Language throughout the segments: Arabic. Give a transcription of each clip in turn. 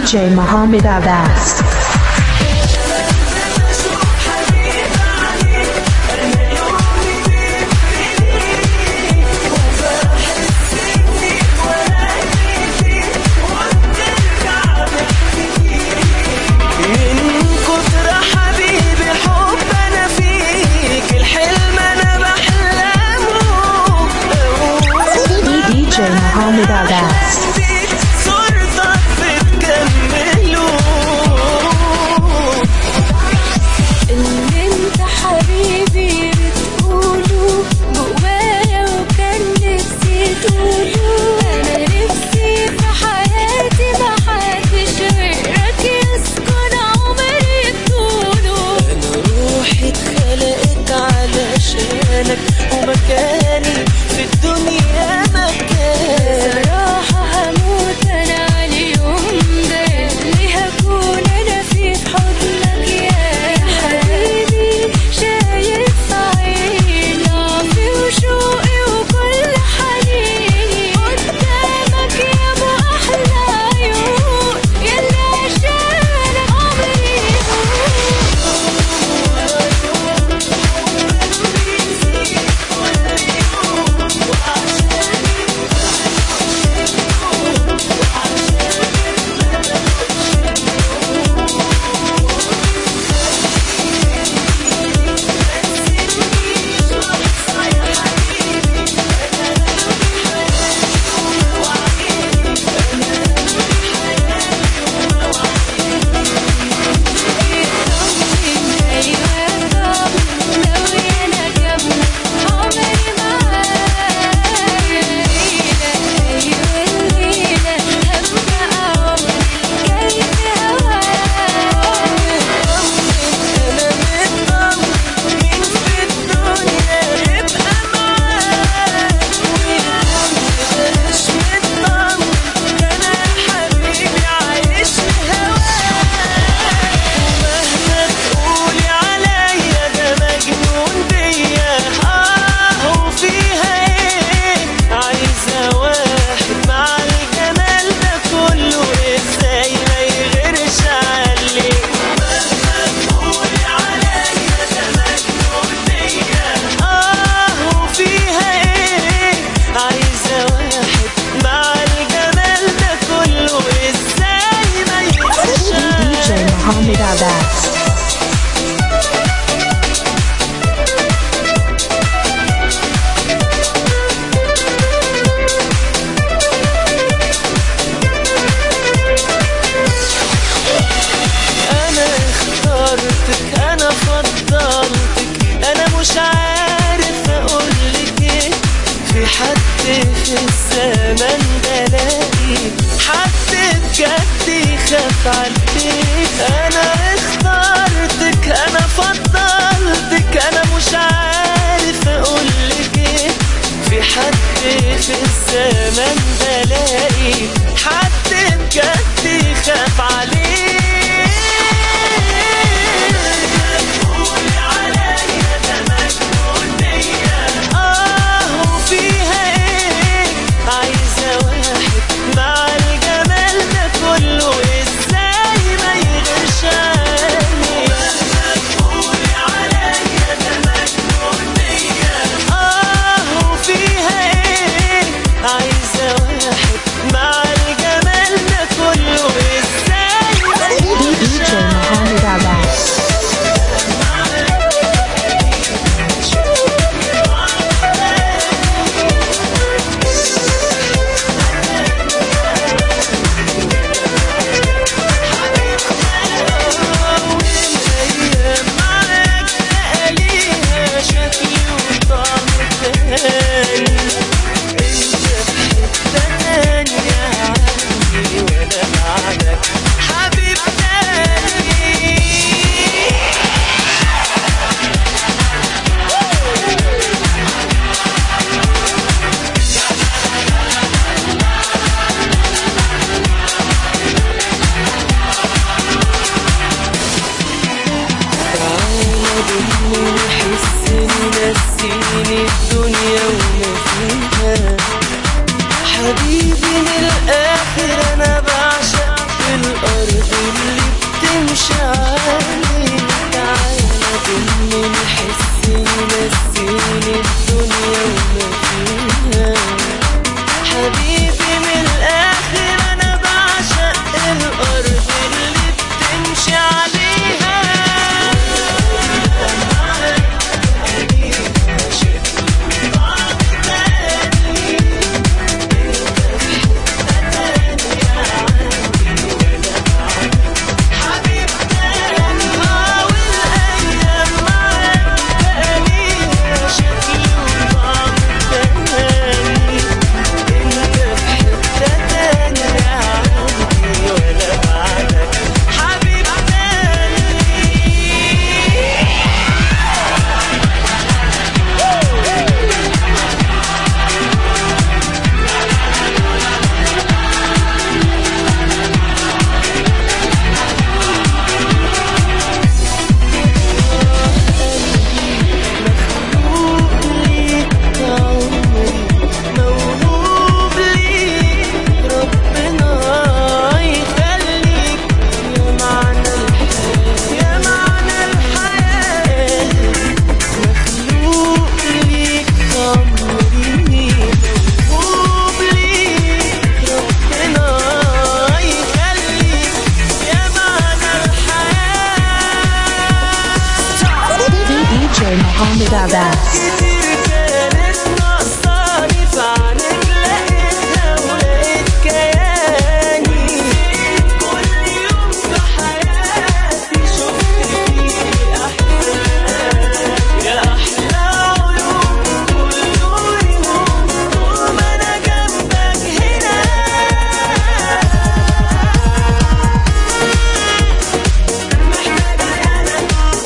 DJ Mohammed Abbas. Mohammed Abbas. اللي انت حبيبي بتقوله جوايا وكان نفسي تقوله انا نفسي في حياتي محدش غيرك يسكن عمري بطوله انا روحي اتخلقت علشانك ومكاني في الدنيا صراحة هموت أنا عاليوم ده اللي هكون أنا في حضنك يا حبيبي شايف عيني ضعفي وشوقي وكل حنيني قدامك يا أبو أحلى عيون ياللي عشانك عمري Mohammed Abbas. أنا اخترتك أنا فضلتك أنا مش عارف أقولك إيه في حد في الزمن ده لاقي حد بجد يخاف عليك أنا اخترتك أنا فضلتك أنا مش عارف أقولك إيه في حد في الزمن ده لاقي حد بجد يخاف عليك نسيني الدنيا وما فيها حبيبي من الآخر أنا بعشق في الأرض عليك. تعالى ضمني نحس ينسيني الدنيا وما فيها. حبيبي من الآخر أنا بعشق الأرض اللي بتمشي عليها. Mohammed Abbas. كتير كانت ناقصاني في عنك لقيتها ولقيت كياني. كل يوم في حياتي شفت فيك أحلى يا أحلى عيون. كل يوم طول ما أنا جنبك هنا محتاجة أنا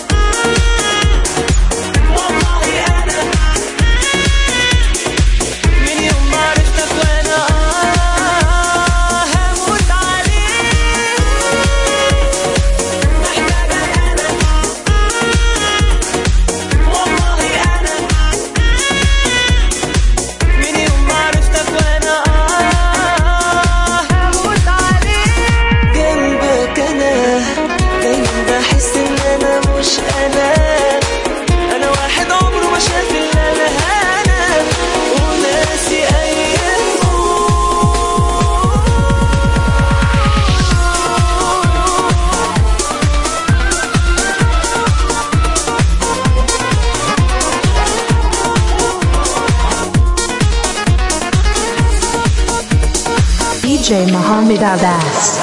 DJ Mohammed Abbas.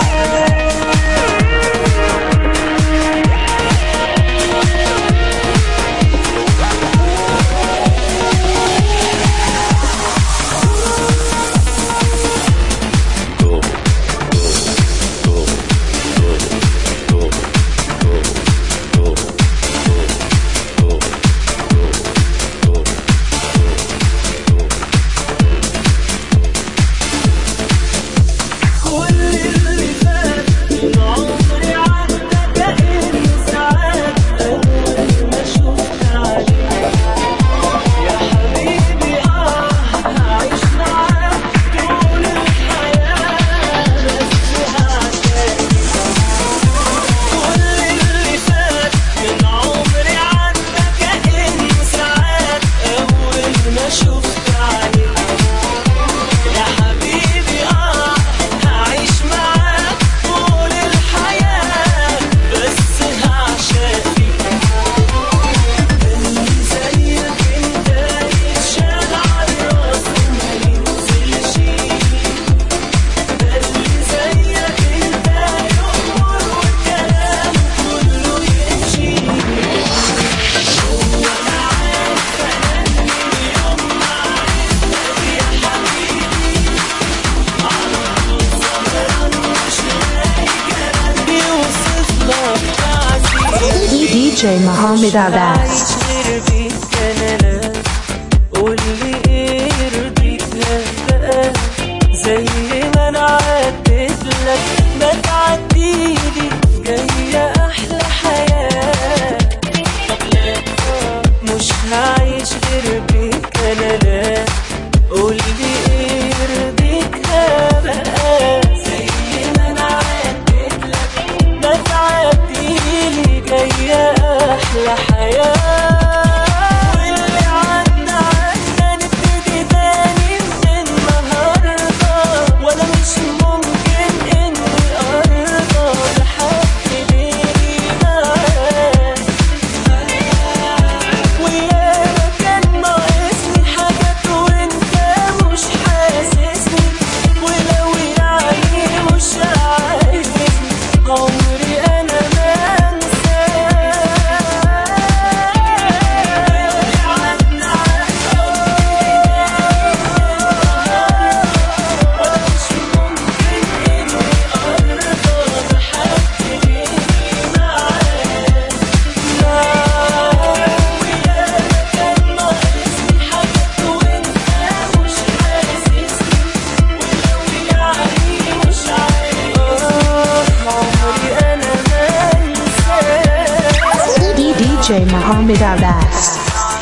DJ Mohammed Abbas. قولي ايه يرضيك بقى زي ما انا عدت لك ما تعديلي جاية احلى حياة. طب لا مش هعيش غير بيك انا لا. قولي ايه يرضيك بقى زي ما انا عدت لك ما تعديلي DJ Mohammed Abbas.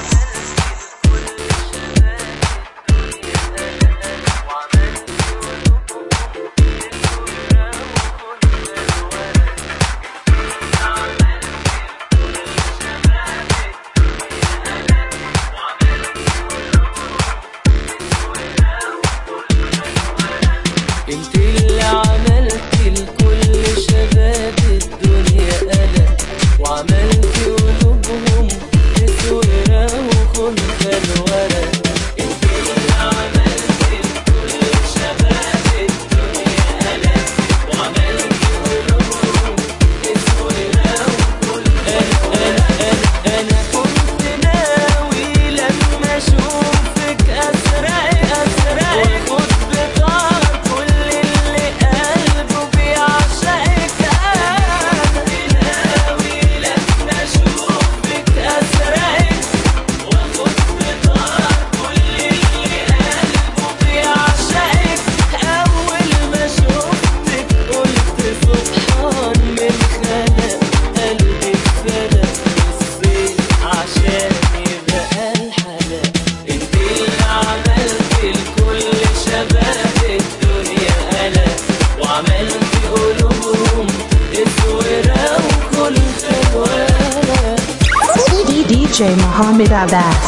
انت اللي عملت لكل شباب الدنيا قلق، وعملت قلوبهم تسويرة وخنف الورق. انت اللي عملت لكل شباب الدنيا قلق، وعملت قلوبهم تسويرة وخنف الورق. انا كنت ناوي لما اشوفك اسرق واخد بطاقة كل اللي قلبه بيعشقك. انا ناوي لما اشوفك اسرقك واخد بطاقة كل اللي قلبه بيعشقك. اول ما شفتك قلت سبحان من خلق قلبي اتفلق والصيف عشان يبقى الحلق. انت اللي عملت لكل شباب الدنيا قلق، وعملت قلوبهم اسوره وكل خلوه. DJ Mohammed Abbas.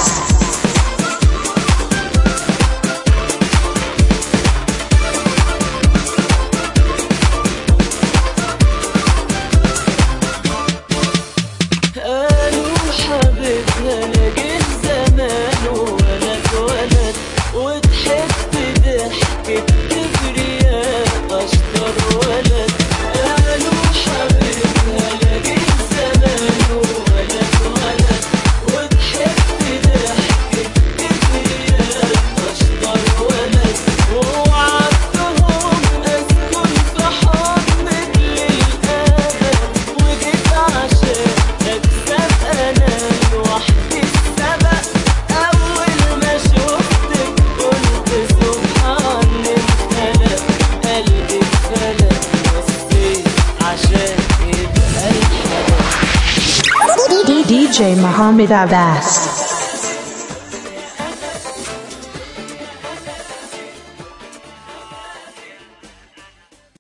قالوا حبيبها لقيت زمانه ولد ولد، وضحكت ضحكة كبرياء أشطر ولد. قالوا حبيبها لقيت زمانه ولد ولد، وضحكت ضحكة كبرياء أشطر ولد. ووعدتهم أسكن في حضنك للأبد، وجيت عشان أكسب أنا لوحدي السبق. أول ما شفتك قلت سبحان من خلق قلبي اتفلق والصيف عشان يبقى الحلق. DJ Mohammed Abbas.